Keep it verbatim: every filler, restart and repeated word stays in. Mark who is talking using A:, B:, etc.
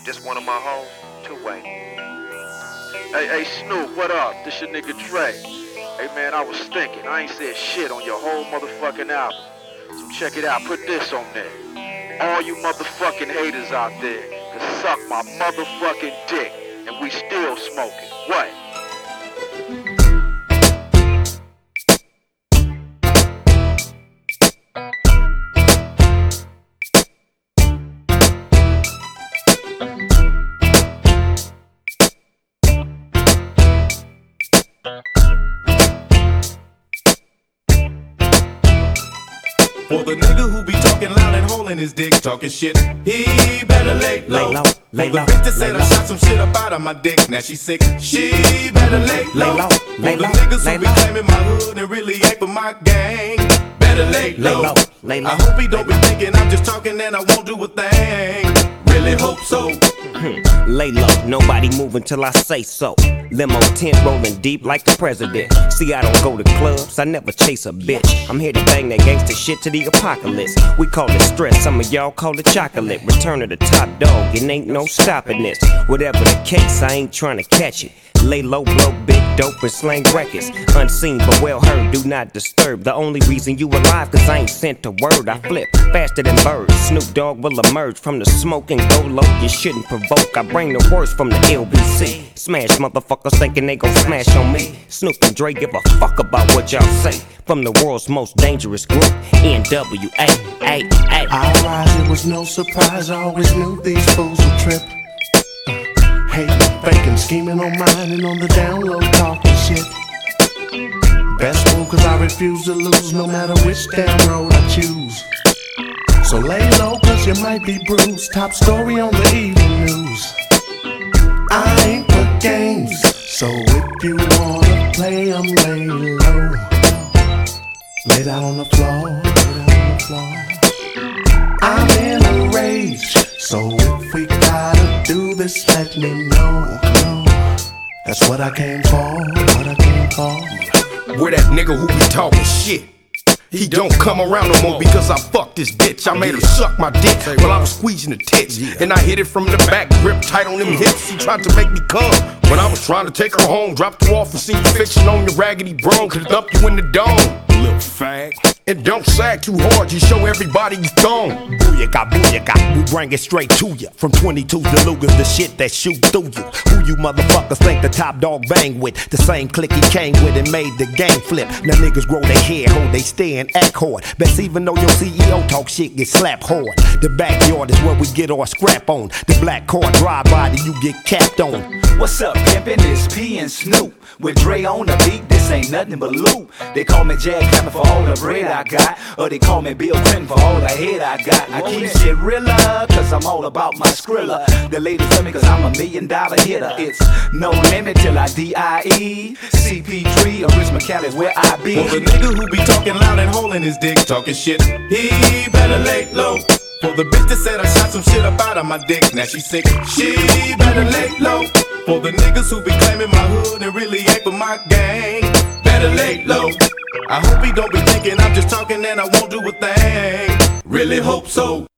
A: This one of my hoes, two-way. Hey, hey, Snoop, what up? This your nigga Dre. Hey, man, I was thinking. I ain't said shit on your whole motherfucking album. So check it out. Put this on there. All you motherfucking haters out there can suck my motherfucking dick. And we still smoking. What?
B: For the nigga who be talking loud and holding his dick, talking shit, he better lay low.
C: Lay low, lay
B: For the
C: low,
B: bitch that said
C: lay
B: I
C: low.
B: shot some shit up out of my dick, now she sick, she better lay low.
C: Lay low,
B: For
C: lay
B: the
C: low,
B: niggas
C: lay
B: who be
C: low.
B: claiming my hood and really ain't for my gang, better lay low.
C: Lay low, lay low.
B: I hope he don't be thinking I'm just talking and I won't do a thing. Really hope so.
C: Lay low, nobody moving till I say so. Limo tent rolling deep like the president. See, I don't go to clubs, I never chase a bitch. I'm here to bang that gangsta shit to the apocalypse. We call it stress, some of y'all call it chocolate. Return of the top dog, it ain't no stopping this. Whatever the case, I ain't trying to catch it. Lay low, blow big dope and slang records. Unseen but well heard, do not disturb. The only reason you alive, cause I ain't sent a word. I flip faster than birds. Snoop Dogg will emerge from the smoke and go low. You shouldn't provoke, I bring the worst from the L B C. Smash motherfuckers thinking they gon' smash on me. Snoop and Dre give a fuck about what y'all say. From the world's most dangerous group, N W A, A, A.
D: I rise, it was no surprise, I always knew these fools would trip. Hating, faking, scheming on mine and on the down low talking shit. Best move cause I refuse to lose no matter which damn road I choose. So lay low cause you might be bruised. Top story on the evening news. I ain't for games, so if you wanna play, I'm lay low. Lay down on the floor, lay down on the floor. I'm in a rage, so if we gotta do this, let me know. That's what I came for, what I came for.
B: Where that nigga who be talking shit, he don't come around no more because I fucked this bitch. I made her suck my dick while I was squeezing the tits, and I hit it from the back, grip tight on them hips. She tried to make me come when I was trying to take her home. Dropped her off and seen fiction on your raggedy bro. Could dump you in the dome, little fag. And don't sag too hard, you show everybody you thong.
E: Booyaka, booyaka, we bring it straight to ya. From twenty-twos to Lugers, the shit that shoot through you. Who you motherfuckers think the top dog bang with? The same clique he came with and made the game flip. Now niggas grow their hair, hold they stand, act hard. Best even though your C E O talk shit, get slapped hard. The backyard is where we get our scrap on. The black car drive by that you get capped on.
F: What's up, pimpin'? It's P and Snoop. With Dre on the beat, this ain't nothing but loot. They call me Jack Hammer for all the bread I got, or they call me Bill Clinton for all the head I got. I keep shit realer, cause I'm all about my skrilla. The ladies love me cause I'm a million dollar hitter. It's no limit till I D I E. C P three or Rich McCallis where I be.
B: For the nigga who be talking loud and holding his dick, talking shit, he better lay low. For the bitch that said I shot some shit up out of my dick, now she sick, she better lay low. For the niggas who be claiming my hood and really ain't for my gang, better lay low. I hope he don't be thinking I'm just talking and I won't do a thing. Really hope so.